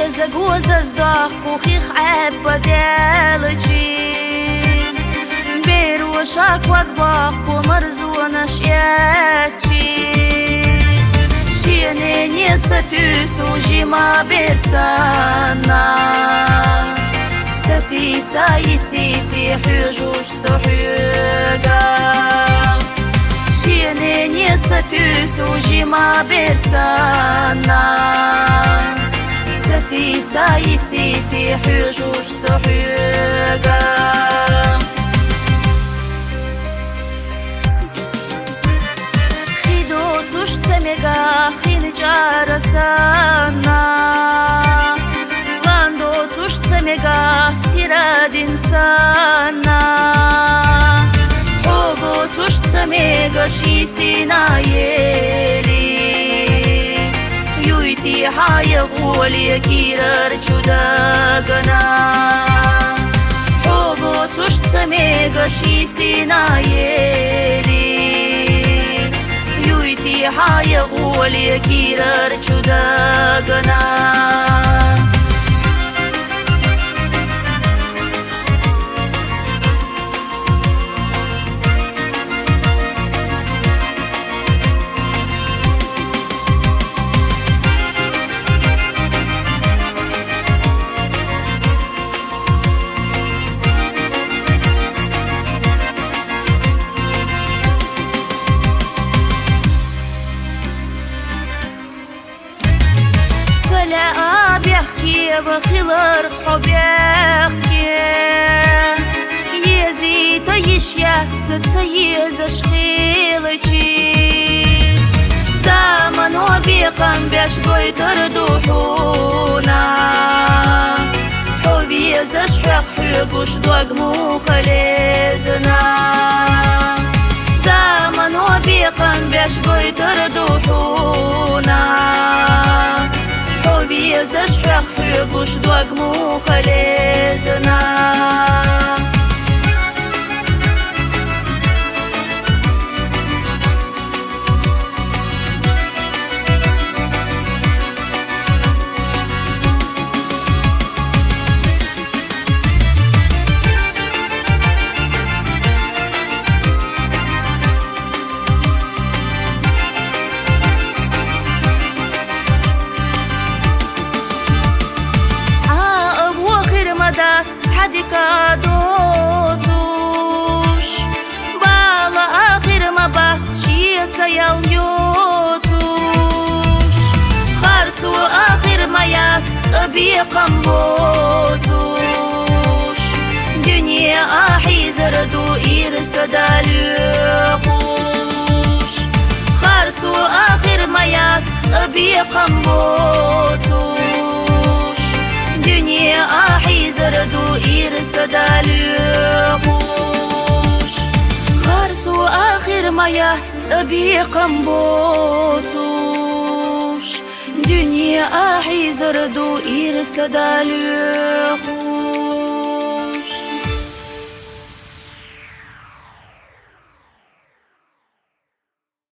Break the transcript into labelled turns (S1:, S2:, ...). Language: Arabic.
S1: زجوز ازداق وخيخ عاب بدالجي بير وشاك وقباق ومرزون اشياتي شيني ستوس وجيما بيرسانا ستي سايسيتي حجوش صحيقا شيني ستوس وجيما بيرسانا ستي سايسيتي حجوش صحيقا خيدو تشتميقا خين جارسانا غاندو تشتميقا سيراد إنسانا حبو تشتميقا شيسينا يلي يويتي حايقول يكيرر جداقنا حبو تشتميقا شيسينا يلي يويتي حايقول يكيرر جداقنا لا بيحكي بخيلر حبيحكي يزيد يشيا ستسيز شخيلتي زمن وبيقن بيش قيتر دوحونا حبي زشحق حيقوش دوق مخليزنا زمن وبيقن بيش قيتر دوحونا حبي زشحق حيقوش دوق مخليزنا تحديكا دوتوش بالا آخر ما بات شيتا يليوتوش خارتو آخر ما يات طبيقا بوتوش دنيا آحي زردو إيرس داليوخوش خارتو آخر ما يات طبيقا بوتوش دنيا آحي زردو إيرس داليوخوش خارتو آخر ما يحتبيقا بوتوش دنيا آحي زردو إيرس داليوخوش